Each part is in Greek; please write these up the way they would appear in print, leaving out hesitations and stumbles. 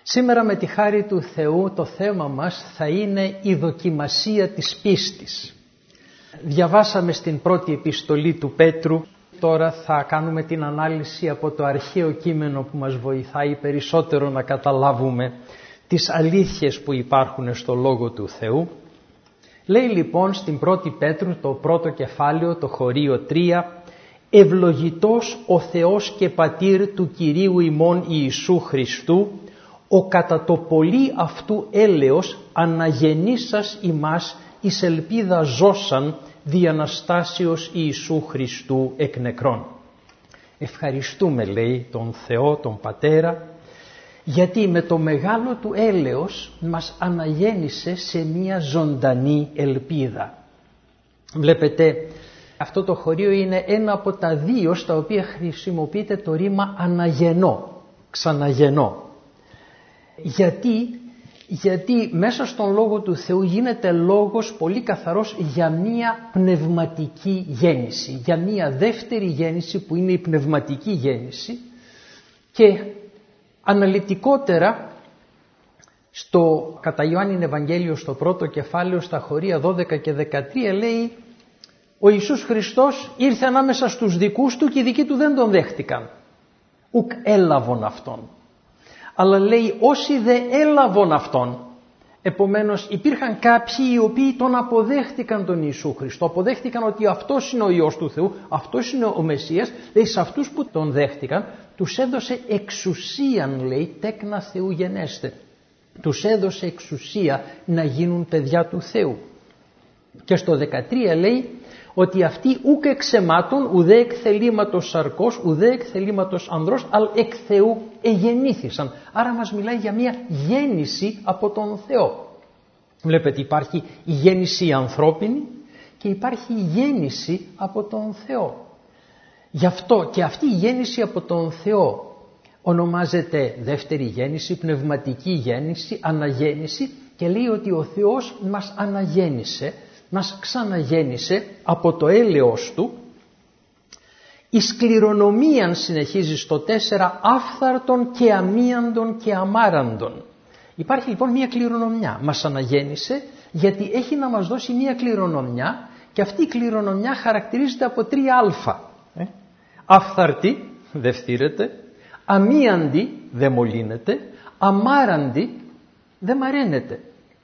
Σήμερα με τη χάρη του Θεού το θέμα μας θα είναι η δοκιμασία της πίστης. Διαβάσαμε στην πρώτη επιστολή του Πέτρου, τώρα θα κάνουμε την ανάλυση από το αρχαίο κείμενο που μας βοηθάει περισσότερο να καταλάβουμε τις αλήθειες που υπάρχουν στο Λόγο του Θεού. Λέει λοιπόν στην πρώτη Πέτρου το πρώτο κεφάλαιο, το χωρίο 3, «Ευλογητός ο Θεός και Πατήρ του Κυρίου ημών Ιησού Χριστού, ο κατά το πολύ αυτού έλεος αναγεννήσας ημάς εις ελπίδα ζώσαν δι' Αναστάσεως Ιησού Χριστού εκ νεκρών». Ευχαριστούμε, λέει, τον Θεό, τον Πατέρα, γιατί με το μεγάλο του έλεος μας αναγέννησε σε μια ζωντανή ελπίδα. Βλέπετε, αυτό το χωρίο είναι ένα από τα δύο στα οποία χρησιμοποιείται το ρήμα αναγεννώ, ξαναγεννώ. Γιατί μέσα στον Λόγο του Θεού γίνεται λόγος πολύ καθαρός για μία πνευματική γέννηση, για μία δεύτερη γέννηση που είναι η πνευματική γέννηση, και αναλυτικότερα στο κατά Ιωάννην Ευαγγέλιο στο πρώτο κεφάλαιο στα χωρία 12 και 13 λέει «Ο Ιησούς Χριστός ήρθε ανάμεσα στους δικούς του και οι δικοί του δεν τον δέχτηκαν. Ουκ έλαβον αυτόν». Αλλά λέει όσοι δεν έλαβον αυτόν, επομένως υπήρχαν κάποιοι οι οποίοι τον αποδέχτηκαν τον Ιησού Χριστό, αποδέχτηκαν ότι αυτός είναι ο Υιός του Θεού, αυτός είναι ο Μεσσίας, λέει σε αυτούς που τον δέχτηκαν τους έδωσε εξουσίαν, λέει, τέκνα Θεού γενέστε. Τους έδωσε εξουσία να γίνουν παιδιά του Θεού. Και στο 13 λέει ότι αυτοί ουκ εξαιμάτων ουδέ εκ θελήματος σαρκός ουδέ εκ θελήματος ανδρός αλλά εκ Θεού εγεννήθησαν. Άρα μας μιλάει για μια γέννηση από τον Θεό. Βλέπετε, υπάρχει η γέννηση ανθρώπινη και υπάρχει η γέννηση από τον Θεό. Γι' αυτό και αυτή η γέννηση από τον Θεό ονομάζεται δεύτερη γέννηση, πνευματική γέννηση, αναγέννηση, και λέει ότι ο Θεός μας αναγέννησε, μας ξαναγέννησε από το έλεος του, εις κληρονομίαν, συνεχίζει στο 4, άφθαρτον και αμίαντον και αμάραντον. Υπάρχει λοιπόν μια κληρονομιά, μας αναγέννησε γιατί έχει να μας δώσει μια κληρονομιά, και αυτή η κληρονομιά χαρακτηρίζεται από 3α. Άφθαρτη, δεν φθήρεται, αμίαντη, δεν μολύνεται, αμάραντη, δεν μαραίνεται.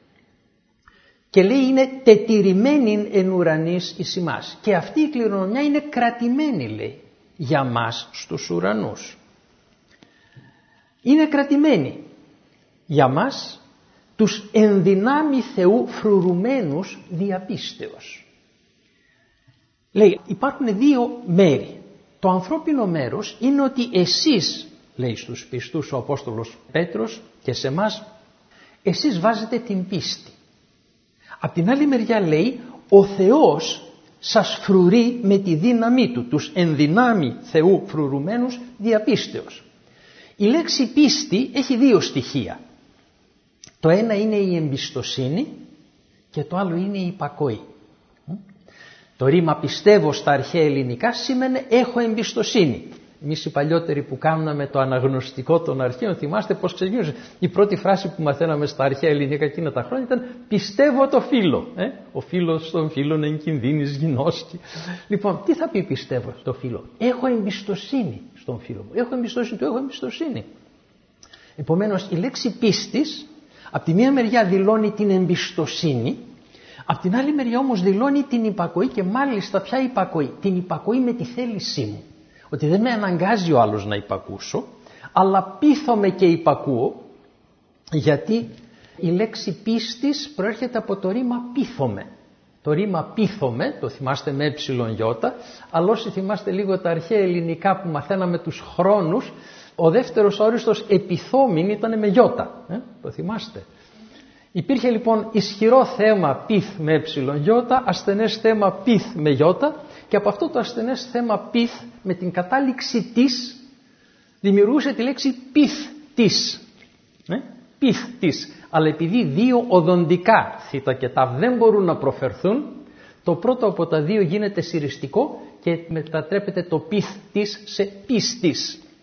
Και λέει είναι τετηρημένη εν ουρανής εις ημάς. Και αυτή η κληρονομιά είναι κρατημένη, λέει, για μας στους ουρανούς. Είναι κρατημένη για μας τους ενδυνάμει Θεού φρουρουμένους διαπίστεως. Λέει υπάρχουν δύο μέρη. Το ανθρώπινο μέρος είναι ότι εσείς, λέει στους πιστούς ο Απόστολος Πέτρος και σε εμάς, εσείς βάζετε την πίστη. Απ' την άλλη μεριά λέει ο Θεός σας φρουρεί με τη δύναμή του, τους ενδυνάμει Θεού φρουρουμένους διαπίστεως. Η λέξη πίστη έχει δύο στοιχεία. Το ένα είναι η εμπιστοσύνη και το άλλο είναι η υπακοή. Το ρήμα πιστεύω στα αρχαία ελληνικά σήμαινε έχω εμπιστοσύνη. Εμείς οι παλιότεροι που κάναμε το αναγνωστικό των αρχαίων, θυμάστε πώς ξεκινούσε. Η πρώτη φράση που μαθαίναμε στα αρχαία ελληνικά εκείνα τα χρόνια ήταν πιστεύω το φίλο. Ο φίλος των φίλων εν κινδύνης γινώσκει. Λοιπόν, τι θα πει πιστεύω στο φίλο? Έχω εμπιστοσύνη στον φίλο μου. Έχω εμπιστοσύνη του, έχω εμπιστοσύνη. Επομένως η λέξη πίστης από τη μία μεριά δηλώνει την εμπιστοσύνη, από την άλλη μεριά όμως δηλώνει την υπακοή, και μάλιστα ποια υπακοή? Την υπακοή με τη θέλησή μου. Ότι δεν με αναγκάζει ο άλλος να υπακούσω, αλλά πείθομαι και υπακούω, γιατί η λέξη πίστης προέρχεται από το ρήμα πείθομαι. Το ρήμα πείθομαι, το θυμάστε με γιώτα, αλλά όσοι θυμάστε λίγο τα αρχαία ελληνικά που μαθαίναμε τους χρόνους, ο δεύτερος όριστος επιθόμην ήταν με γιώτα. Το θυμάστε? Υπήρχε λοιπόν ισχυρό θέμα πειθ με γιώτα, ασθενές θέμα πειθ με γιώτα, και από αυτό το ασθενές θέμα πειθ με την κατάληξη της δημιουργούσε τη λέξη πειθ της. Πειθ της. Αλλά επειδή δύο οδοντικά θήτα και τα δεν μπορούν να προφερθούν, το πρώτο από τα δύο γίνεται συριστικό και μετατρέπεται το πειθ της σε πίστης.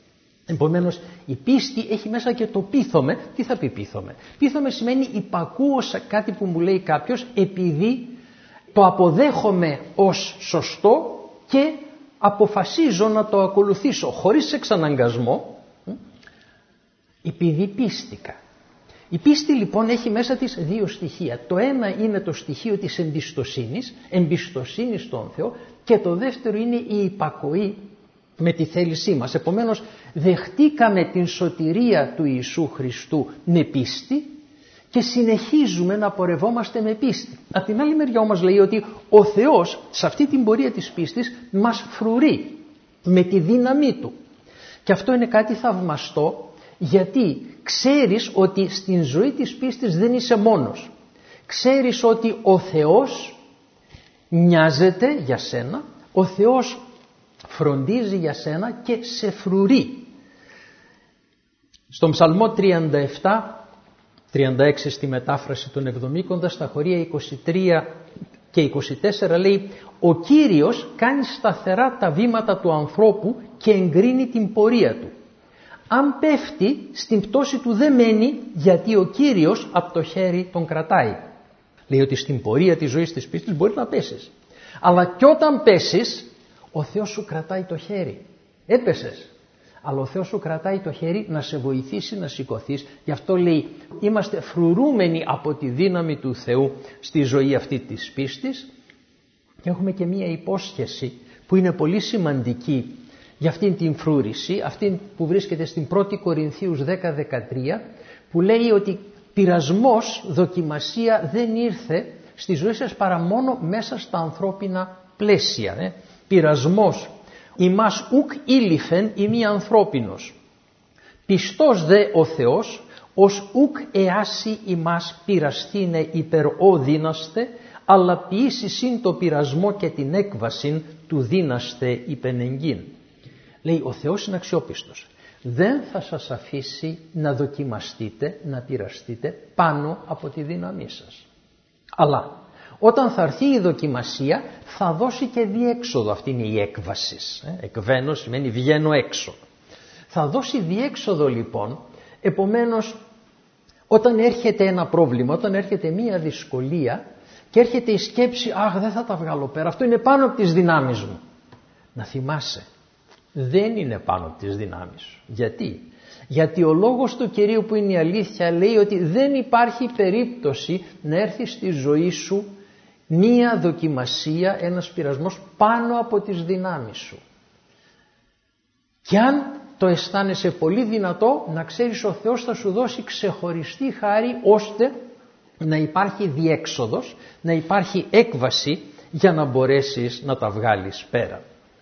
Επομένως, η πίστη έχει μέσα και το πείθομαι. Τι θα πει πείθομαι? Πείθομαι σημαίνει υπακούω σε κάτι που μου λέει κάποιος, επειδή το αποδέχομαι ως σωστό και αποφασίζω να το ακολουθήσω χωρίς εξαναγκασμό, επειδή πίστηκα. Η πίστη λοιπόν έχει μέσα της δύο στοιχεία. Το ένα είναι το στοιχείο της εμπιστοσύνης στον Θεό, και το δεύτερο είναι η υπακοή με τη θέλησή μας. Επομένως, δεχτήκαμε την σωτηρία του Ιησού Χριστού με πίστη και συνεχίζουμε να πορευόμαστε με πίστη. Από την άλλη μεριά όμως λέει ότι ο Θεός σε αυτή την πορεία της πίστης μας φρουρεί με τη δύναμή Του. Και αυτό είναι κάτι θαυμαστό, γιατί ξέρεις ότι στην ζωή της πίστης δεν είσαι μόνος. Ξέρεις ότι ο Θεός νοιάζεται για σένα, ο Θεός φροντίζει για σένα και σε φρουρεί. Στον Ψαλμό 37-36 στη μετάφραση των Εβδομήκοντα, στα χωρία 23 και 24 λέει: «Ο Κύριος κάνει σταθερά τα βήματα του ανθρώπου και εγκρίνει την πορεία του. Αν πέφτει, στην πτώση του δεν μένει, γιατί ο Κύριος από το χέρι τον κρατάει». Λέει ότι στην πορεία της ζωής της πίστης μπορεί να πέσεις, αλλά και όταν πέσεις, ο Θεός σου κρατάει το χέρι. Έπεσες, αλλά ο Θεός σου κρατάει το χέρι να σε βοηθήσει να σηκωθείς. Γι' αυτό λέει, είμαστε φρουρούμενοι από τη δύναμη του Θεού στη ζωή αυτή της πίστης, και έχουμε και μία υπόσχεση που είναι πολύ σημαντική για αυτήν την φρούρηση, αυτή που βρίσκεται στην 1η Κορινθίους 10-13, που λέει ότι πειρασμός, δοκιμασία δεν ήρθε στη ζωή σας παρά μόνο μέσα στα ανθρώπινα πλαίσια. Πειρασμός ημάς ουκ ήλιφεν ημί ανθρώπινος. Πιστός δε ο Θεός, ως ουκ εάσι ημάς πειραστήνε υπεροδύναστε, αλλά ποιήσει συν το πειρασμό και την έκβαση του δύναστε υπενεγγύν. Λέει, ο Θεός είναι αξιόπιστος. Δεν θα σας αφήσει να δοκιμαστείτε, να πειραστείτε πάνω από τη δύναμή σας. Αλλά όταν θα έρθει η δοκιμασία, θα δώσει και διέξοδο. Αυτή είναι η έκβαση. Εκβαίνω σημαίνει βγαίνω έξω. Θα δώσει διέξοδο λοιπόν. Επομένως, όταν έρχεται ένα πρόβλημα, όταν έρχεται μία δυσκολία και έρχεται η σκέψη, αχ, δεν θα τα βγάλω πέρα, αυτό είναι πάνω από τις δυνάμεις μου. Να θυμάσαι, δεν είναι πάνω από τις δυνάμεις σου. Γιατί? Γιατί ο λόγος του Κυρίου που είναι η αλήθεια λέει ότι δεν υπάρχει περίπτωση να έρθει στη ζωή σου μία δοκιμασία, ένας πειρασμός πάνω από τις δυνάμεις σου. Και αν το αισθάνεσαι πολύ δυνατό, να ξέρεις ο Θεός θα σου δώσει ξεχωριστή χάρη, ώστε να υπάρχει διέξοδος, να υπάρχει έκβαση για να μπορέσεις να τα βγάλεις πέρα.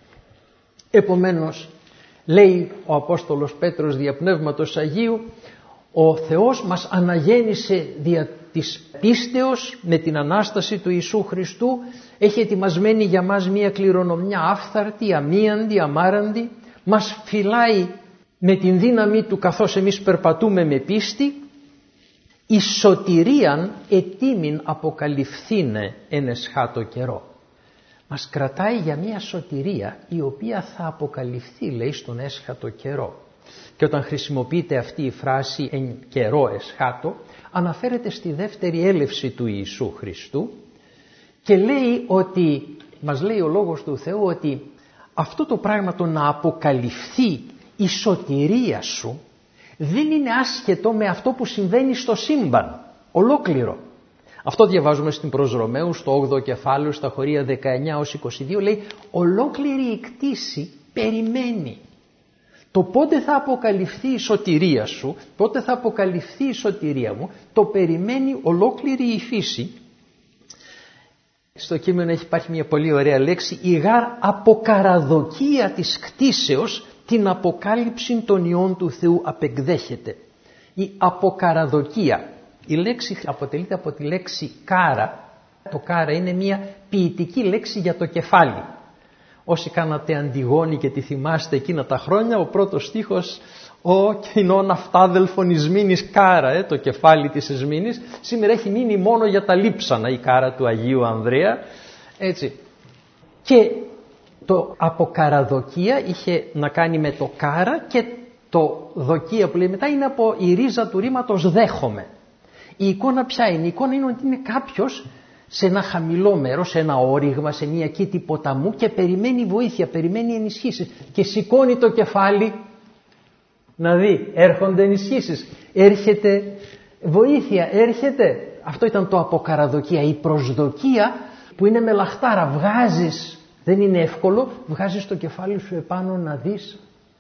Επομένως, λέει ο Απόστολος Πέτρος δια Πνεύματος Αγίου, ο Θεός μας αναγέννησε δια της πίστεως με την Ανάσταση του Ιησού Χριστού, έχει ετοιμασμένη για μας μία κληρονομιά άφθαρτη, αμίαντη, αμάραντη, μας φυλάει με την δύναμή Του καθώς εμείς περπατούμε με πίστη, η σωτηρίαν ετήμην αποκαλυφθήνε εν εσχάτω καιρό. Μας κρατάει για μία σωτηρία η οποία θα αποκαλυφθεί, λέει, στον έσχατο καιρό. Και όταν χρησιμοποιείται αυτή η φράση εν καιρό εσχάτω, αναφέρεται στη δεύτερη έλευση του Ιησού Χριστού και λέει ότι, μας λέει ο Λόγος του Θεού ότι αυτό το πράγμα, το να αποκαλυφθεί η σωτηρία σου, δεν είναι άσχετο με αυτό που συμβαίνει στο σύμπαν, ολόκληρο. Αυτό διαβάζουμε στην προς Ρωμαίους, στο 8ο κεφάλαιο, στα χωρία 19-22, λέει ολόκληρη η κτήση περιμένει. Το πότε θα αποκαλυφθεί η σωτηρία σου, πότε θα αποκαλυφθεί η σωτηρία μου, το περιμένει ολόκληρη η φύση. Στο κείμενο υπάρχει μια πολύ ωραία λέξη, η γάρ αποκαραδοκία της κτήσεως την αποκάλυψη των ιών του Θεού απεκδέχεται. Η αποκαραδοκία. Η λέξη αποτελείται από τη λέξη κάρα. Το κάρα είναι μια ποιητική λέξη για το κεφάλι. Όσοι κάνατε Αντιγόνη και τη θυμάστε εκείνα τα χρόνια, ο πρώτος στίχος, ο κοινών αυτάδελφων εις μήνης κάρα, το κεφάλι της Εσμήνης, σήμερα έχει μείνει μόνο για τα λείψανα η κάρα του Αγίου Ανδρέα. Έτσι. Και το αποκαραδοκία είχε να κάνει με το κάρα και Το δοκία που λέει μετά είναι από η ρίζα του ρήματος δέχομαι. Η εικόνα ποια είναι? Η εικόνα είναι ότι είναι κάποιος σε ένα χαμηλό μέρος, σε ένα όριγμα, σε μια κήτη ποταμού και περιμένει βοήθεια, περιμένει ενισχύσεις και σηκώνει το κεφάλι να δει, έρχονται ενισχύσεις, έρχεται βοήθεια, έρχεται. Αυτό ήταν το αποκαραδοκία, η προσδοκία που είναι με λαχτάρα. Βγάζεις, δεν είναι εύκολο, βγάζεις το κεφάλι σου επάνω να δεις.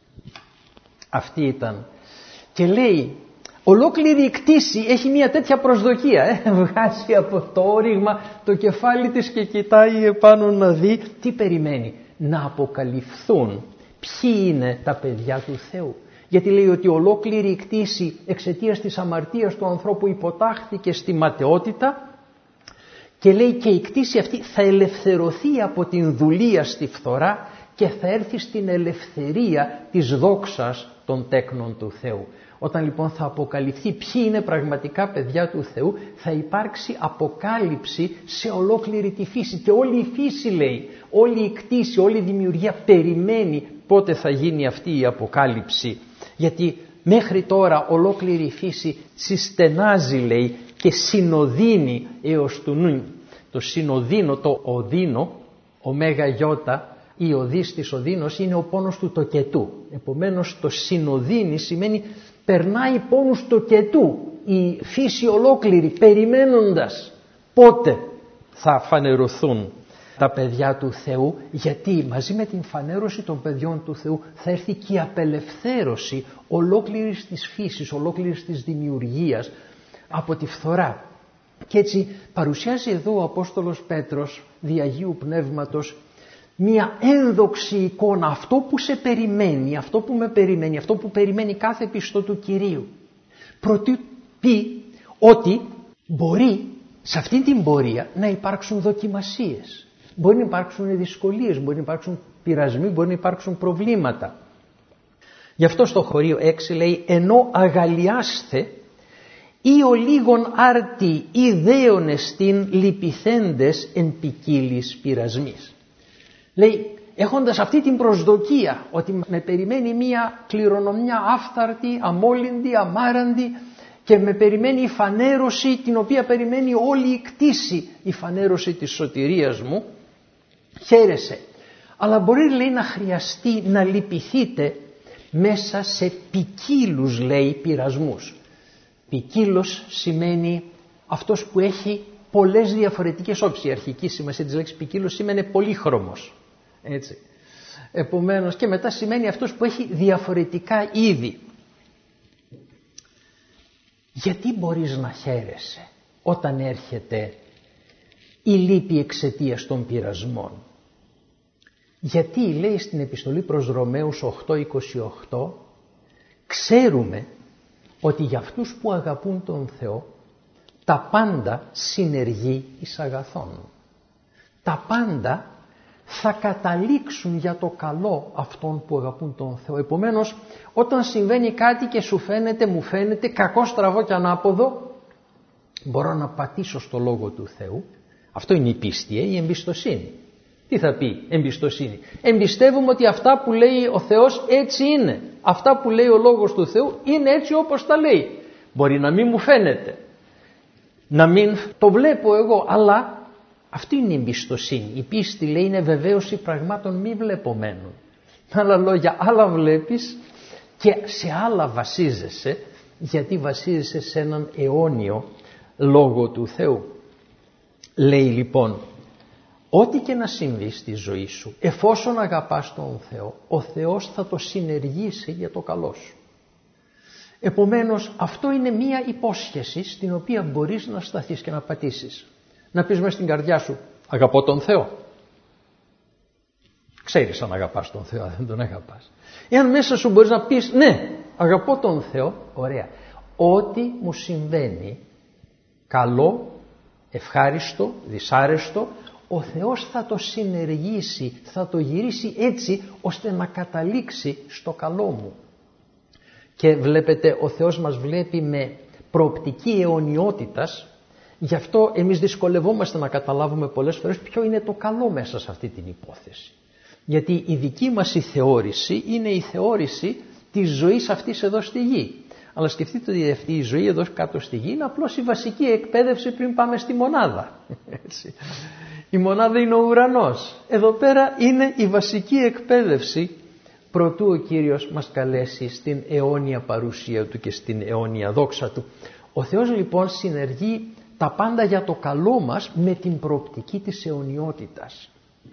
Αυτή ήταν. Και λέει, ολόκληρη η κτήση έχει μια τέτοια προσδοκία. Βγάζει από το όριγμα το κεφάλι της και κοιτάει επάνω να δει τι περιμένει. Να αποκαλυφθούν ποιοι είναι τα παιδιά του Θεού. Γιατί λέει ότι ολόκληρη η κτήση εξαιτίας της αμαρτίας του ανθρώπου υποτάχθηκε στη ματαιότητα και λέει και η κτήση αυτή θα ελευθερωθεί από την δουλεία στη φθορά και θα έρθει στην ελευθερία της δόξας των τέκνων του Θεού. Όταν λοιπόν θα αποκαλυφθεί ποιοι είναι πραγματικά παιδιά του Θεού, θα υπάρξει αποκάλυψη σε ολόκληρη τη φύση. Και όλη η φύση, λέει, όλη η κτήση, όλη η δημιουργία περιμένει πότε θα γίνει αυτή η αποκάλυψη. Γιατί μέχρι τώρα ολόκληρη η φύση συστενάζει, λέει, και συνοδύνει έως του νου. Το συνοδύνω, το οδύνο, ωμέγα γιώτα, η οδύς της οδύνος είναι ο πόνος του τοκετού. Επομένως το συνοδύνει σημαίνει περνάει πόνους τοκετού. Η φύση ολόκληρη περιμένοντας πότε θα φανερωθούν τα παιδιά του Θεού, γιατί μαζί με την φανέρωση των παιδιών του Θεού θα έρθει και η απελευθέρωση ολόκληρης της φύσης, ολόκληρης της δημιουργίας από τη φθορά. Και έτσι παρουσιάζει εδώ ο Απόστολος Πέτρος δι' Αγίου Πνεύματος μία ένδοξη εικόνα, αυτό που σε περιμένει, αυτό που με περιμένει, αυτό που περιμένει κάθε πιστό του Κυρίου. Προτού πει ότι μπορεί σε αυτή την πορεία να υπάρξουν δοκιμασίες. Μπορεί να υπάρξουν δυσκολίες, μπορεί να υπάρξουν πειρασμοί, μπορεί να υπάρξουν προβλήματα. Γι' αυτό στο χωρίο 6 λέει, ενώ αγαλιάστε ή ο λίγον άρτη ή δέονες την λυπηθέντες εν ποικίλης πειρασμής. Λέει, έχοντας αυτή την προσδοκία ότι με περιμένει μία κληρονομιά άφθαρτη, αμόλυντη, αμάραντη και με περιμένει η φανέρωση την οποία περιμένει όλη η κτήση, η φανέρωση της σωτηρίας μου, χαίρεσαι. Αλλά μπορεί, λέει, να χρειαστεί να λυπηθείτε μέσα σε ποικίλους, λέει, πειρασμούς. Ποικίλος σημαίνει αυτός που έχει πολλές διαφορετικές όψεις. Η αρχική σημασία της λέξης ποικίλος σημαίνει πολύχρωμος. Έτσι. Επομένως και μετά σημαίνει αυτός που έχει διαφορετικά είδη. Γιατί μπορείς να χαίρεσαι όταν έρχεται η λύπη εξαιτίας των πειρασμών? Γιατί, λέει στην επιστολή προς Ρωμαίους 8:28, ξέρουμε ότι για αυτούς που αγαπούν τον Θεό τα πάντα συνεργεί εις αγαθόν. Τα πάντα θα καταλήξουν για το καλό αυτών που αγαπούν τον Θεό. Επομένως, όταν συμβαίνει κάτι και σου φαίνεται, μου φαίνεται κακό, στραβό και ανάποδο, μπορώ να πατήσω στο Λόγο του Θεού. Αυτό είναι η πίστη, η εμπιστοσύνη. Τι θα πει εμπιστοσύνη? Εμπιστεύουμε ότι αυτά που λέει ο Θεός έτσι είναι. Αυτά που λέει ο Λόγος του Θεού είναι έτσι όπως τα λέει. Μπορεί να μην μου φαίνεται, να μην το βλέπω εγώ, αλλά αυτή είναι η εμπιστοσύνη. Η πίστη, λέει, είναι βεβαίωση πραγμάτων μη βλεπομένων. Με άλλα λόγια, άλλα βλέπεις και σε άλλα βασίζεσαι, γιατί βασίζεσαι σε έναν αιώνιο Λόγο του Θεού. Λέει λοιπόν, ό,τι και να συμβεί στη ζωή σου, εφόσον αγαπάς τον Θεό, ο Θεός θα το συνεργήσει για το καλό σου. Επομένως, αυτό είναι μία υπόσχεση στην οποία μπορείς να σταθείς και να πατήσεις. Να πεις μέσα στην καρδιά σου, αγαπώ τον Θεό. Ξέρεις αν αγαπάς τον Θεό, αν δεν τον αγαπάς. Εάν μέσα σου μπορείς να πεις, ναι, αγαπώ τον Θεό, ωραία. Ό,τι μου συμβαίνει, καλό, ευχάριστο, δυσάρεστο, ο Θεός θα το συνεργήσει, θα το γυρίσει έτσι ώστε να καταλήξει στο καλό μου. Και βλέπετε, ο Θεός μας βλέπει με προοπτική αιωνιότητας, γι' αυτό εμείς δυσκολευόμαστε να καταλάβουμε πολλές φορές ποιο είναι το καλό μέσα σε αυτή την υπόθεση. Γιατί η δική μας η θεώρηση είναι η θεώρηση της ζωής αυτής εδώ στη γη. Αλλά σκεφτείτε ότι αυτή η ζωή εδώ κάτω στη γη είναι απλώς η βασική εκπαίδευση πριν πάμε στη μονάδα. Έτσι. Η μονάδα είναι ο ουρανός. Εδώ πέρα είναι η βασική εκπαίδευση προτού ο Κύριος μας καλέσει στην αιώνια παρουσία Του και στην αιώνια δόξα Του. Ο Θεός λοιπόν συνεργεί τα πάντα για το καλό μας με την προοπτική της αιωνιότητας.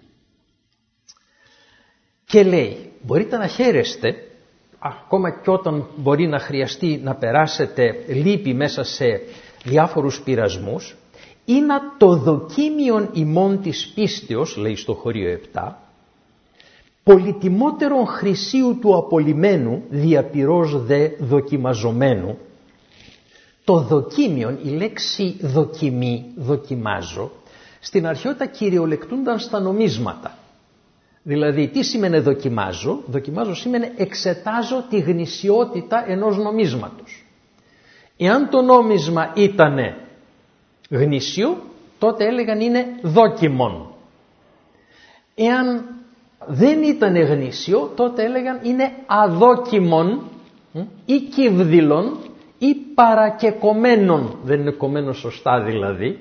Και λέει, μπορείτε να χαίρεστε, ακόμα και όταν μπορεί να χρειαστεί να περάσετε λύπη μέσα σε διάφορους πειρασμούς, είναι το δοκίμιον ημών της πίστεως, λέει στο χωρίο 7, πολυτιμότερον χρυσίου του απολυμένου, διαπυρός δε δοκιμαζομένου. Το δοκίμιον, η λέξη δοκιμή, δοκιμάζω, στην αρχαιότητα κυριολεκτούνταν στα νομίσματα. Δηλαδή, τι σημαίνει δοκιμάζω? Δοκιμάζω σημαίνει εξετάζω τη γνησιότητα ενός νομίσματος. Εάν το νόμισμα ήταν γνήσιο, τότε έλεγαν είναι δόκιμον. Εάν δεν ήταν γνήσιο, τότε έλεγαν είναι αδόκιμον ή κυβδηλον ή παρακεκομένον. Δεν είναι κομμένο σωστά δηλαδή.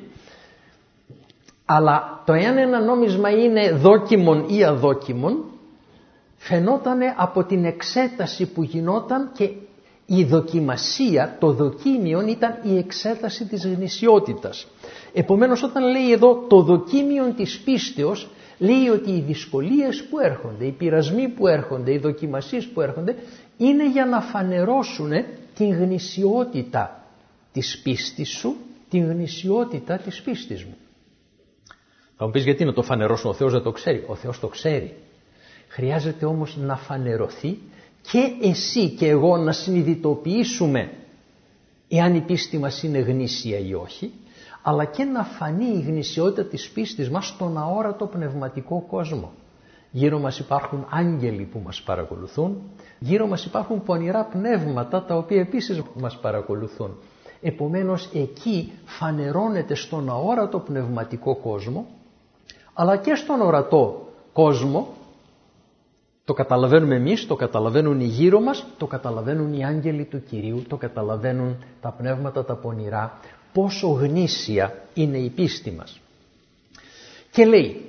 Αλλά το εάν ένα νόμισμα είναι δόκιμον ή αδόκιμον φαινότανε από την εξέταση που γινόταν, και η δοκιμασία, το δοκίμιον ήταν η εξέταση της γνησιότητας. Επομένως όταν λέει εδώ το δοκίμιον της πίστεως, λέει ότι οι δυσκολίες που έρχονται, οι πειρασμοί που έρχονται, οι δοκιμασίες που έρχονται είναι για να φανερώσουν την γνησιότητα της πίστης σου, την γνησιότητα της πίστης μου. Θα μου πεις γιατί να το φανερώσουν, ο Θεός δεν το ξέρει? Ο Θεός το ξέρει. Χρειάζεται όμως να φανερωθεί και εσύ και εγώ να συνειδητοποιήσουμε εάν η πίστη μας είναι γνήσια ή όχι, αλλά και να φανεί η γνησιότητα της πίστης μας στον αόρατο πνευματικό κόσμο. Γύρω μας υπάρχουν άγγελοι που μας παρακολουθούν, γύρω μας υπάρχουν πονηρά πνεύματα τα οποία επίσης μας παρακολουθούν. Επομένως εκεί φανερώνεται στον αόρατο πνευματικό κόσμο, αλλά και στον ορατό κόσμο. Το καταλαβαίνουμε εμείς, το καταλαβαίνουν οι γύρω μας, το καταλαβαίνουν οι άγγελοι του Κυρίου, το καταλαβαίνουν τα πνεύματα τα πονηρά, πόσο γνήσια είναι η πίστη μας. Και λέει,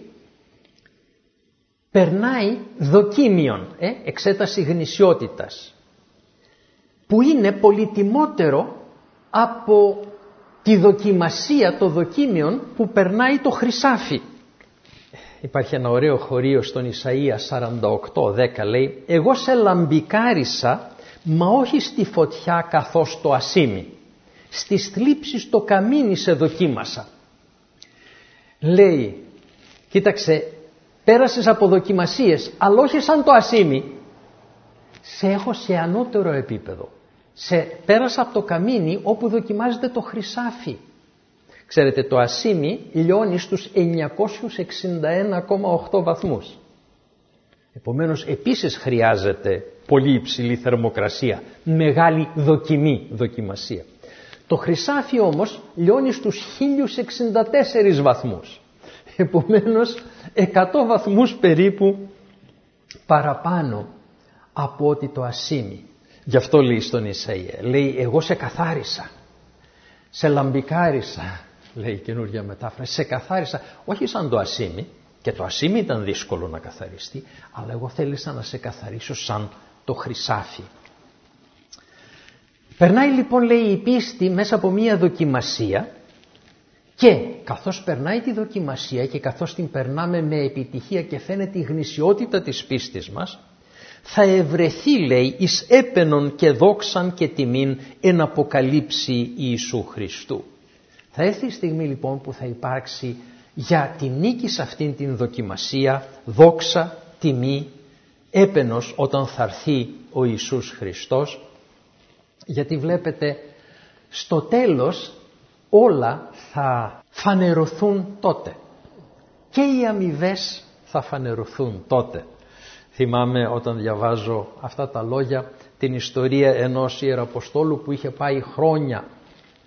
περνάει δοκίμιον, εξέταση γνησιότητας, που είναι πολυτιμότερο από τη δοκιμασία, το δοκίμιον που περνάει το χρυσάφι. Υπάρχει ένα ωραίο χωρίο στον Ισαΐα 48:10, λέει, εγώ σε λαμπικάρισα, μα όχι στη φωτιά καθώς το ασίμι. Στις θλίψεις το καμίνι σε δοκίμασα. Λέει, κοίταξε, πέρασες από δοκιμασίες, αλλά όχι σαν το ασίμι. Σε έχω σε ανώτερο επίπεδο. Πέρασα από το καμίνι όπου δοκιμάζεται το χρυσάφι. Ξέρετε, το ασίμι λιώνει στους 961,8 βαθμούς. Επομένως, επίσης χρειάζεται πολύ υψηλή θερμοκρασία, μεγάλη δοκιμασία. Το χρυσάφι όμως λιώνει στους 1064 βαθμούς. Επομένως, 100 βαθμούς περίπου παραπάνω από ότι το ασίμι. Γι' αυτό λέει στον Ισαΐα, λέει, εγώ σε καθάρισα, σε λαμπικάρισα, λέει η καινούργια μετάφραση, σε καθάρισα, όχι σαν το ασίμι, και το ασίμι ήταν δύσκολο να καθαριστεί, αλλά εγώ θέλησα να σε καθαρίσω σαν το χρυσάφι. Περνάει λοιπόν, λέει, η πίστη μέσα από μία δοκιμασία, και καθώς περνάει τη δοκιμασία και καθώς την περνάμε με επιτυχία και φαίνεται η γνησιότητα της πίστης μας, θα ευρεθεί, λέει, εις έπαινον και δόξαν και τιμήν εν αποκαλύψει Ιησού Χριστού. Θα έρθει η στιγμή λοιπόν που θα υπάρξει για τη νίκη σε αυτήν την δοκιμασία δόξα, τιμή, έπαινος όταν θα έρθει ο Ιησούς Χριστός, γιατί βλέπετε στο τέλος όλα θα φανερωθούν τότε και οι αμοιβές θα φανερωθούν τότε. Θυμάμαι όταν διαβάζω αυτά τα λόγια την ιστορία ενός ιεραποστόλου που είχε πάει χρόνια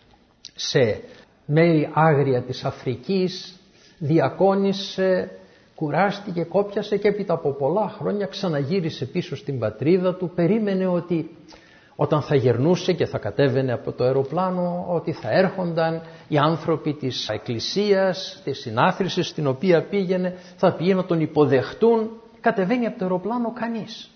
σε μέρη άγρια της Αφρικής, διακόνησε, Κουράστηκε, κόπιασε και έπειτα από πολλά χρόνια ξαναγύρισε πίσω στην πατρίδα του. Περίμενε ότι όταν θα γερνούσε και θα κατέβαινε από το αεροπλάνο, ότι θα έρχονταν οι άνθρωποι της εκκλησίας, της συνάθρησης στην οποία πήγαινε, θα πήγαινε να τον υποδεχτούν. Κατεβαίνει από το αεροπλάνο κανείς.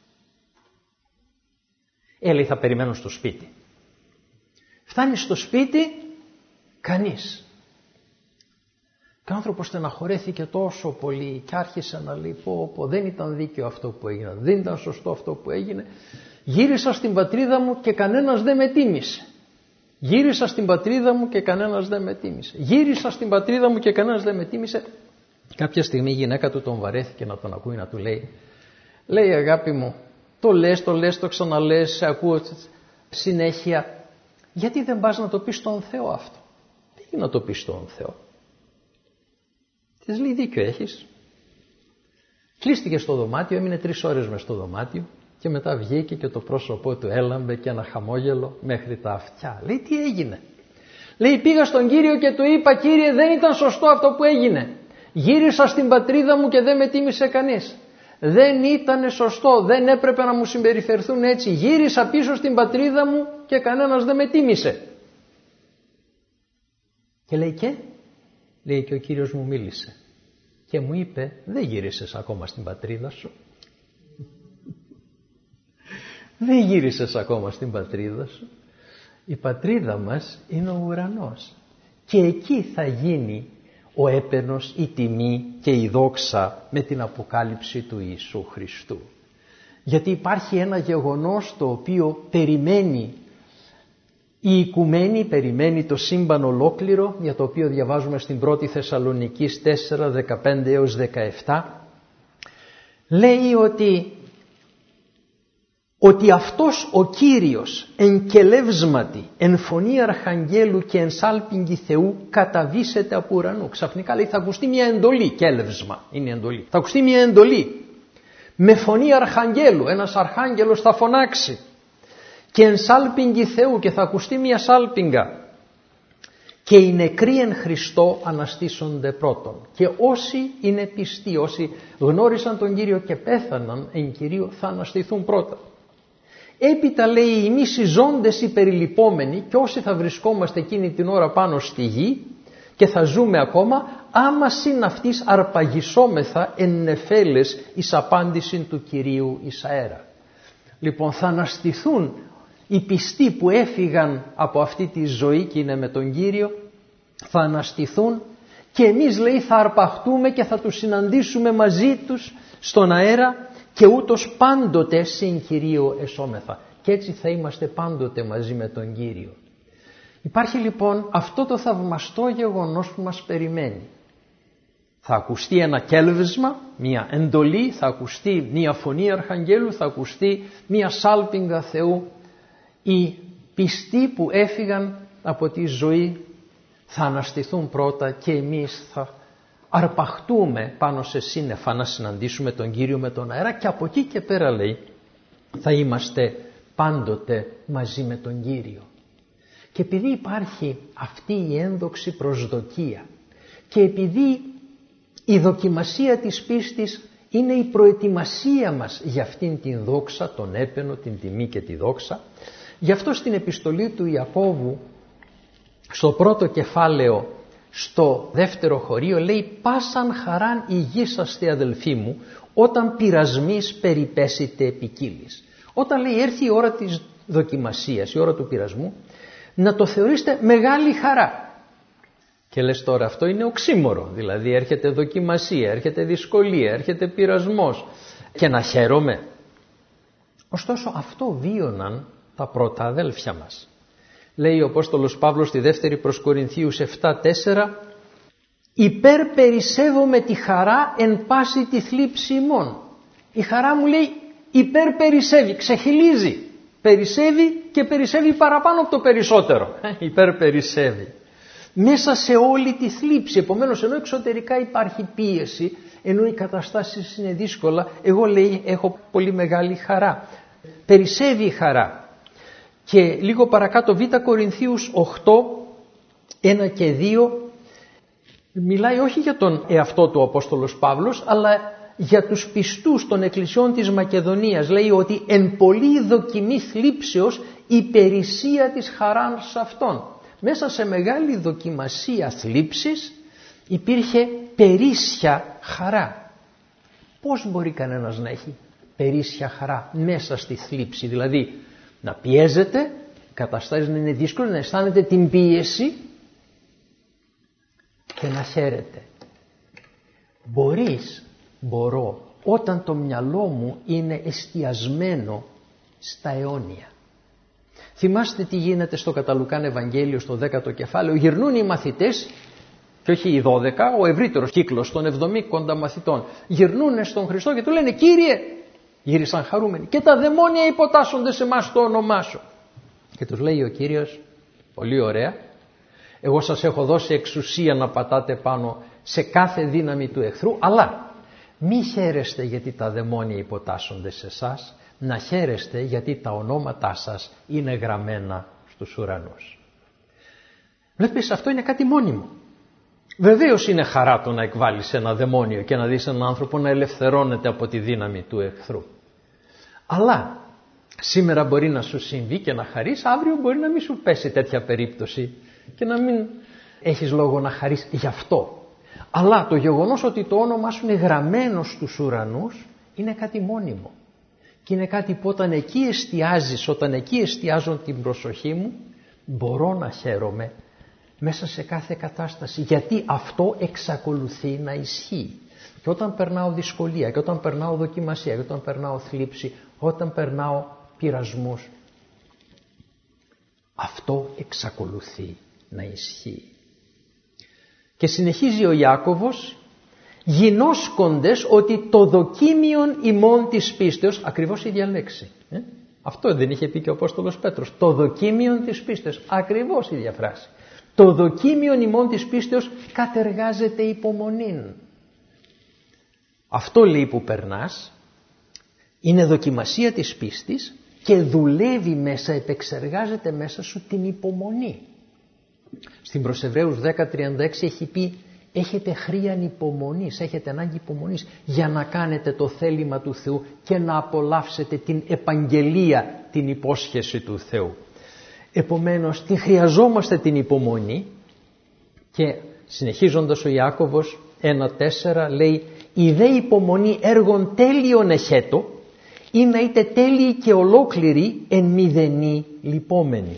Λέει, θα περιμένω στο σπίτι. Φτάνει στο σπίτι, κανείς. Και ο άνθρωπος στεναχωρέθηκε τόσο πολύ και άρχισε να λέει, πω, δεν ήταν δίκαιο αυτό που έγινε, δεν ήταν σωστό αυτό που έγινε. Γύρισα στην πατρίδα μου και κανένας δεν με τίμησε. Γύρισα στην πατρίδα μου και κανένας δεν με τίμησε. Γύρισα στην πατρίδα μου και κανένας δεν με τίμησε. Κάποια στιγμή η γυναίκα του τον βαρέθηκε να τον ακούει να του λέει, αγάπη μου, το λες, το ξαναλες, σε ακούω συνέχεια. Γιατί δεν πας να το πεις στον Θεό αυτό? Πήγε να το πεις στον Θεό. Της λέει, δίκιο έχεις. Κλείστηκε στο δωμάτιο, έμεινε 3 ώρες μες στο δωμάτιο και μετά βγήκε και το πρόσωπό του έλαμπε και ένα χαμόγελο μέχρι τα αυτιά. Λέει, τι έγινε? Λέει, πήγα στον Κύριο και του είπα, Κύριε, δεν ήταν σωστό αυτό που έγινε. Γύρισα στην πατρίδα μου και δεν με τίμησε κανείς. Δεν ήταν σωστό, δεν έπρεπε να μου συμπεριφερθούν έτσι. Γύρισα πίσω στην πατρίδα μου και κανένας δεν με τίμησε. Και λέει, και ο Κύριος μου μίλησε και μου είπε, δεν γύρισες ακόμα στην πατρίδα σου. Δεν γύρισες ακόμα στην πατρίδα σου. Η πατρίδα μας είναι ο ουρανός και εκεί θα γίνει ο έπαινος, η τιμή και η δόξα με την αποκάλυψη του Ιησού Χριστού. Γιατί υπάρχει ένα γεγονός το οποίο περιμένει η οικουμένη, περιμένει το σύμπαν ολόκληρο, για το οποίο διαβάζουμε στην 1η Θεσσαλονικής 4, 15 έως 17. Λέει ότι αυτός ο Κύριος εν κελεύσματι, εν φωνή αρχαγγέλου και εν σάλπιγγι Θεού καταβήσεται από ουρανού. Ξαφνικά λέει, θα ακουστεί μια εντολή, κέλευσμα είναι η εντολή. Θα ακουστεί μια εντολή με φωνή αρχαγγέλου, ένας αρχάγγελος θα φωνάξει και εν σάλπιγγι Θεού και θα ακουστεί μια σάλπιγγα και οι νεκροί εν Χριστώ αναστήσονται πρώτον. Και όσοι είναι πιστοί, όσοι γνώρισαν τον Κύριο και πέθαναν εν Κυρίω θα αναστηθούν πρώτα. Έπειτα λέει, εμείς οι ζώντες οι περιλυπόμενοι και όσοι θα βρισκόμαστε εκείνη την ώρα πάνω στη γη και θα ζούμε ακόμα, άμα συν αυτής αρπαγισόμεθα εν νεφέλες εις απάντηση του Κυρίου εις αέρα. Λοιπόν, θα αναστηθούν οι πιστοί που έφυγαν από αυτή τη ζωή και είναι με τον Κύριο, θα αναστηθούν και εμείς, λέει, θα αρπαχτούμε και θα τους συναντήσουμε μαζί τους στον αέρα και ούτως πάντοτε συν Κυρίο εσώμεθα. Και έτσι θα είμαστε πάντοτε μαζί με τον Κύριο. Υπάρχει λοιπόν αυτό το θαυμαστό γεγονός που μας περιμένει. Θα ακουστεί ένα κέλβισμα, μια εντολή, θα ακουστεί μια φωνή αρχαγγέλου, θα ακουστεί μια σάλπιγγα Θεού. Οι πιστοί που έφυγαν από τη ζωή θα αναστηθούν πρώτα και εμείς θα αρπαχτούμε πάνω σε σύννεφα να συναντήσουμε τον Κύριο με τον αέρα και από εκεί και πέρα, λέει, θα είμαστε πάντοτε μαζί με τον Κύριο. Και επειδή υπάρχει αυτή η ένδοξη προσδοκία και επειδή η δοκιμασία της πίστης είναι η προετοιμασία μας για αυτήν την δόξα, τον έπαινο, την τιμή και τη δόξα, γι' αυτό στην επιστολή του Ιακώβου στο πρώτο κεφάλαιο, στο δεύτερο χωρίο, λέει, πάσαν χαράν ηγήσαστε αδελφοί μου όταν πειρασμείς περιπέσετε επικύλης. Όταν, λέει, έρθει η ώρα της δοκιμασίας, η ώρα του πειρασμού, να το θεωρήσετε μεγάλη χαρά. Και λες τώρα, αυτό είναι οξύμορο, δηλαδή έρχεται δοκιμασία, έρχεται δυσκολία, έρχεται πειρασμός και να χαίρομαι. Ωστόσο αυτό βίωναν τα πρώτα αδέλφια μας. Λέει ο Απόστολος Παύλος στη 2η προς Κορινθίους 7:4, υπερπερισεύομαι τη χαρά εν πάση τη θλίψη ημών. Η χαρά μου, λέει, υπερπερισεύει, ξεχυλίζει, περισσεύει και περισσεύει παραπάνω από το περισσότερο. Υπερπερισεύει. Μέσα σε όλη τη θλίψη, επομένως ενώ εξωτερικά υπάρχει πίεση, ενώ οι καταστάσεις είναι δύσκολα, εγώ, λέει, έχω πολύ μεγάλη χαρά. Περισσεύει η χαρά. Και λίγο παρακάτω Β' Κορινθίους 8, 1 και 2, Μιλάει όχι για τον εαυτό του ο Απόστολος Παύλος, αλλά για τους πιστούς των εκκλησιών της Μακεδονίας. Λέει ότι εν πολλή δοκιμή θλίψεως υπερισία της χαράς αυτών. Μέσα σε μεγάλη δοκιμασία θλίψης υπήρχε περίσσια χαρά. Πώς μπορεί κανένας να έχει περίσσια χαρά μέσα στη θλίψη? Δηλαδή να πιέζεται, οι καταστάσεις να είναι δύσκολες, να αισθάνεται την πίεση και να χαίρεται. Μπορώ όταν το μυαλό μου είναι εστιασμένο στα αιώνια. Θυμάστε τι γίνεται στο κατά Λουκάν Ευαγγέλιο στο 10ο κεφάλαιο. Γυρνούν οι μαθητές, και όχι οι 12, ο ευρύτερος κύκλος των 70 μαθητών, γυρνούν στον Χριστό και του λένε «Κύριε», γύρισαν χαρούμενοι, «και τα δαιμόνια υποτάσσονται σε εμάς το όνομά σου». Και τους λέει ο Κύριος, πολύ ωραία, εγώ σας έχω δώσει εξουσία να πατάτε πάνω σε κάθε δύναμη του εχθρού, αλλά μη χαίρεστε γιατί τα δαιμόνια υποτάσσονται σε εσάς, να χαίρεστε γιατί τα ονόματά σας είναι γραμμένα στους ουρανούς. Βλέπεις, αυτό είναι κάτι μόνιμο. Βεβαίως είναι χαρά το να εκβάλεις ένα δαιμόνιο και να δεις έναν άνθρωπο να ελευθερώνεται από τη δύναμη του εχθρού. Αλλά σήμερα μπορεί να σου συμβεί και να χαρείς, αύριο μπορεί να μην σου πέσει τέτοια περίπτωση και να μην έχεις λόγο να χαρείς γι' αυτό. Αλλά το γεγονός ότι το όνομά σου είναι γραμμένο στους ουρανούς είναι κάτι μόνιμο. Και είναι κάτι που όταν εκεί εστιάζεις, όταν εκεί εστιάζω την προσοχή μου, μπορώ να χαίρομαι μέσα σε κάθε κατάσταση, γιατί αυτό εξακολουθεί να ισχύει. Και όταν περνάω δυσκολία, και όταν περνάω δοκιμασία, και όταν περνάω θλίψη, όταν περνάω πειρασμούς, αυτό εξακολουθεί να ισχύει. Και συνεχίζει ο Ιάκωβος, γινώσκοντες ότι το δοκίμιον ημών της πίστεως, ακριβώς η ίδια λέξη. Αυτό δεν είχε πει και ο Απόστολος Πέτρος, το δοκίμιον της πίστεως, ακριβώς η ίδια φράση. Το δοκίμιον ημών της πίστεως κατεργάζεται υπομονήν. Αυτό λέει που περνάς είναι δοκιμασία της πίστης και δουλεύει μέσα, επεξεργάζεται μέσα σου την υπομονή. Στην προς Εβραίους 10:36 έχει πει έχετε χρίαν υπομονής, έχετε ανάγκη υπομονής για να κάνετε το θέλημα του Θεού και να απολαύσετε την επαγγελία, την υπόσχεση του Θεού. Επομένως τη χρειαζόμαστε την υπομονή και συνεχίζοντας ο Ιάκωβος 1:4 λέει «Η δε υπομονή έργων τέλειων εχέτω ή να είτε τέλειοι και ολόκληροι εν μηδενή λυπόμενοι».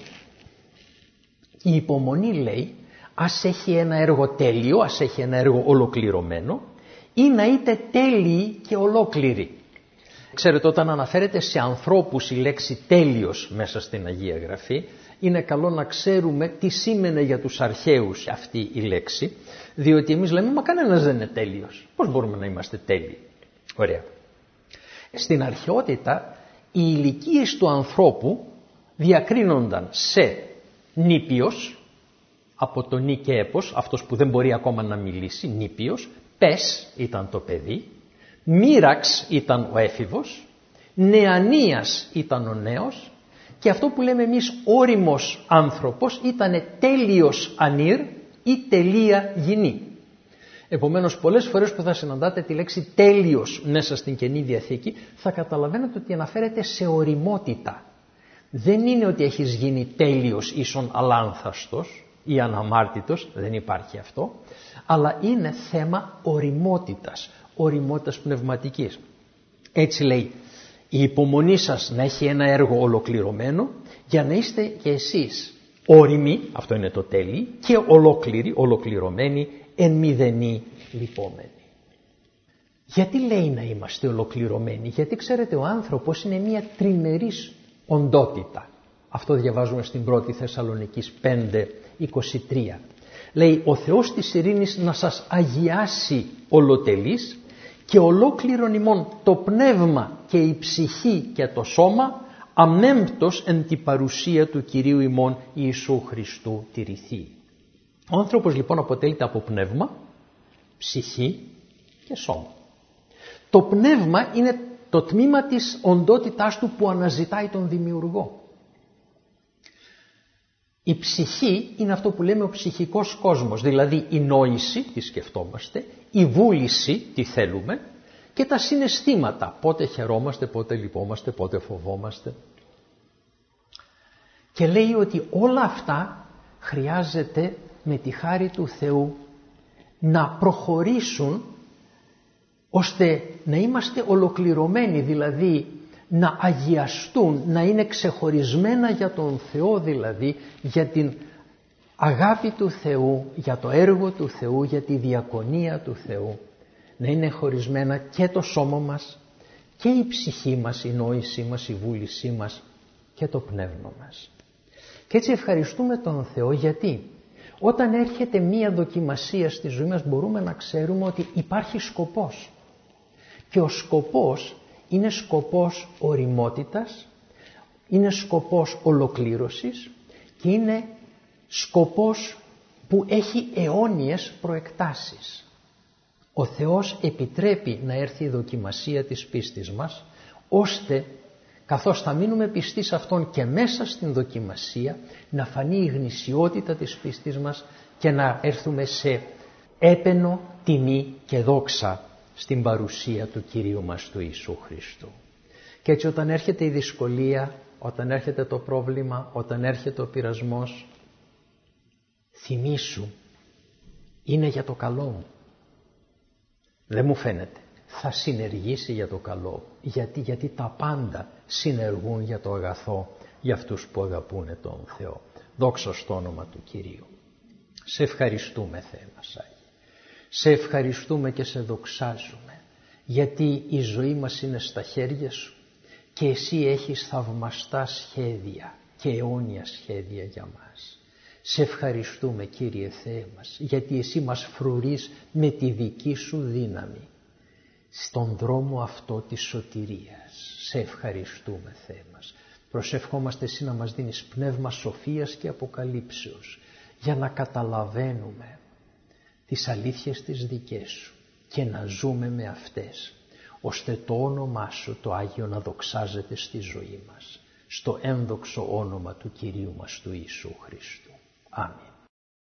Η υπομονή λέει ας έχει ένα έργο τέλειο, ας έχει ένα έργο ολοκληρωμένο ή να είτε τέλειοι και ολόκληροι. Ξέρετε, όταν αναφέρεται σε ανθρώπους η λέξη τέλειος μέσα στην Αγία Γραφή, είναι καλό να ξέρουμε τι σήμαινε για τους αρχαίους αυτή η λέξη, διότι εμείς λέμε μα κανένας δεν είναι τέλειος. Πώς μπορούμε να είμαστε τέλειοι? Ωραία. Στην αρχαιότητα οι ηλικίες του ανθρώπου διακρίνονταν σε νήπιος, από το νη και έπος, αυτός που δεν μπορεί ακόμα να μιλήσει, νήπιος, πες ήταν το παιδί, μοίραξ ήταν ο έφηβος, νεανίας ήταν ο νέος και αυτό που λέμε εμείς όριμος άνθρωπος ήταν τέλειος ανήρ ή τελεία γυνή. Επομένως πολλές φορές που θα συναντάτε τη λέξη τέλειος μέσα στην Καινή Διαθήκη θα καταλαβαίνετε ότι αναφέρεται σε οριμότητα. Δεν είναι ότι έχεις γίνει τέλειος ίσον αλάνθαστος ή αναμάρτητος, δεν υπάρχει αυτό, αλλά είναι θέμα οριμότητας πνευματικής. Έτσι λέει, η υπομονή σας να έχει ένα έργο ολοκληρωμένο για να είστε και εσείς όριμοι, αυτό είναι το τέλειο, και ολοκληρωμένοι εν μηδενή λυπόμενοι. Γιατί λέει να είμαστε ολοκληρωμένοι? Γιατί ξέρετε ο άνθρωπος είναι μια τριμερής οντότητα. Αυτό διαβάζουμε στην 1η Θεσσαλονικής 5:23. Λέει ο Θεός της ειρήνης να σας αγιάσει ολοτελείς και ολόκληρον ημών το πνεύμα και η ψυχή και το σώμα αμέμπτος εν τη παρουσία του Κυρίου ημών Ιησού Χριστού τηρηθεί. Ο άνθρωπος λοιπόν αποτελείται από πνεύμα, ψυχή και σώμα. Το πνεύμα είναι το τμήμα της οντότητάς του που αναζητάει τον Δημιουργό. Η ψυχή είναι αυτό που λέμε ο ψυχικός κόσμος, δηλαδή η νόηση, τι σκεφτόμαστε, η βούληση, τι θέλουμε, και τα συναισθήματα, πότε χαιρόμαστε, πότε λυπόμαστε, πότε φοβόμαστε. Και λέει ότι όλα αυτά χρειάζεται με τη χάρη του Θεού να προχωρήσουν ώστε να είμαστε ολοκληρωμένοι, δηλαδή να αγιαστούν, να είναι ξεχωρισμένα για τον Θεό, δηλαδή για την αγάπη του Θεού, για το έργο του Θεού, για τη διακονία του Θεού. Να είναι χωρισμένα και το σώμα μας και η ψυχή μας, η νόησή μας, η βούλησή μας και το πνεύμα μας. Και έτσι ευχαριστούμε τον Θεό, γιατί όταν έρχεται μία δοκιμασία στη ζωή μας μπορούμε να ξέρουμε ότι υπάρχει σκοπός. Και ο σκοπός είναι σκοπός ωριμότητας, είναι σκοπός ολοκλήρωσης και είναι σκοπός που έχει αιώνιες προεκτάσεις. Ο Θεός επιτρέπει να έρθει η δοκιμασία της πίστης μας, ώστε καθώς θα μείνουμε πιστοί σε Αυτόν και μέσα στην δοκιμασία να φανεί η γνησιότητα της πίστης μας και να έρθουμε σε έπαινο, τιμή και δόξα στην παρουσία του Κυρίου μας του Ιησού Χριστού. Και έτσι όταν έρχεται η δυσκολία, όταν έρχεται το πρόβλημα, όταν έρχεται ο πειρασμός, θυμήσου, είναι για το καλό μου. Δεν μου φαίνεται. Θα συνεργήσει για το καλό. Γιατί τα πάντα συνεργούν για το αγαθό, για αυτούς που αγαπούν τον Θεό. Δόξα στο όνομα του Κυρίου. Σε ευχαριστούμε, Θεέ μας Άγιε. Σε ευχαριστούμε και σε δοξάζουμε, γιατί η ζωή μας είναι στα χέρια Σου και Εσύ έχεις θαυμαστά σχέδια και αιώνια σχέδια για μας. Σε ευχαριστούμε, Κύριε Θεέ μας, γιατί Εσύ μας φρουρείς με τη δική Σου δύναμη στον δρόμο αυτό της σωτηρίας. Σε ευχαριστούμε, Θεέ μας. Προσευχόμαστε Εσύ να μας δίνεις πνεύμα σοφίας και αποκαλύψεως, για να καταλαβαίνουμε τις αλήθειες τις δικές Σου και να ζούμε με αυτές, ώστε το όνομά Σου το Άγιο να δοξάζεται στη ζωή μας, στο ένδοξο όνομα του Κυρίου μας του Ιησού Χριστού. Αμήν.